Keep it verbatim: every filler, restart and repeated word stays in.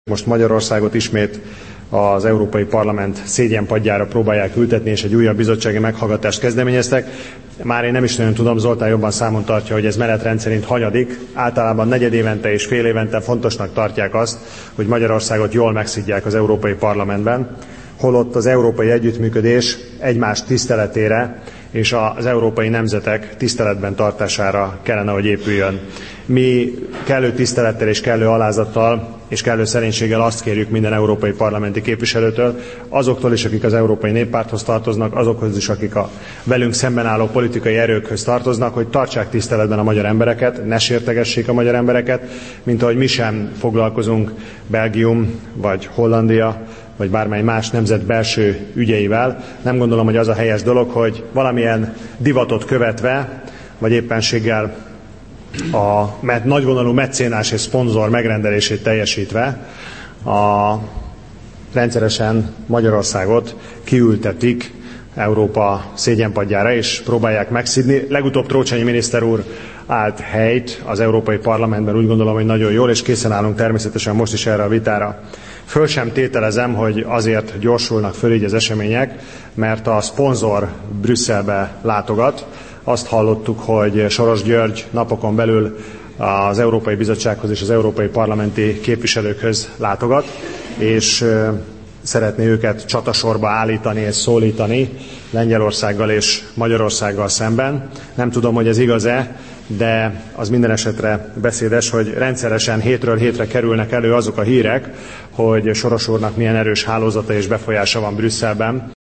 Most Magyarországot ismét az Európai Parlament szégyenpadjára próbálják ültetni, és egy újabb bizottsági meghallgatást kezdeményeztek. Már én nem is nagyon tudom, Zoltán jobban számon tartja, hogy ez menetrend szerint hanyadik. Általában negyedévente és fél évente fontosnak tartják azt, hogy Magyarországot jól megszidják az Európai Parlamentben, holott az európai együttműködés egymás tiszteletére és az európai nemzetek tiszteletben tartására kellene, hogy épüljön. Mi kellő tisztelettel és kellő alázattal és kellő szerénységgel azt kérjük minden európai parlamenti képviselőtől, azoktól is, akik az Európai Néppárthoz tartoznak, azokhoz is, akik a velünk szemben álló politikai erőkhöz tartoznak, hogy tartsák tiszteletben a magyar embereket, ne sértegessék a magyar embereket, mint ahogy mi sem foglalkozunk Belgium vagy Hollandia, vagy bármely más nemzet belső ügyeivel. Nem gondolom, hogy az a helyes dolog, hogy valamilyen divatot követve, vagy éppenséggel a nagyvonalú mecénás és szponzor megrendelését teljesítve a rendszeresen Magyarországot kiültetik Európa szégyenpadjára, és próbálják megszidni. Legutóbb Trócsányi miniszter úr állt helyt az Európai Parlamentben, úgy gondolom, hogy nagyon jól, és készen állunk természetesen most is erre a vitára. Föl sem tételezem, hogy azért gyorsulnak föl így az események, mert a szponzor Brüsszelbe látogat. Azt hallottuk, hogy Soros György napokon belül az Európai Bizottsághoz és az európai parlamenti képviselőkhöz látogat, és szeretné őket csatasorba állítani és szólítani Lengyelországgal és Magyarországgal szemben. Nem tudom, hogy ez igaz-e, de az minden esetre beszédes, hogy rendszeresen hétről hétre kerülnek elő azok a hírek, hogy Soros úrnak milyen erős hálózata és befolyása van Brüsszelben.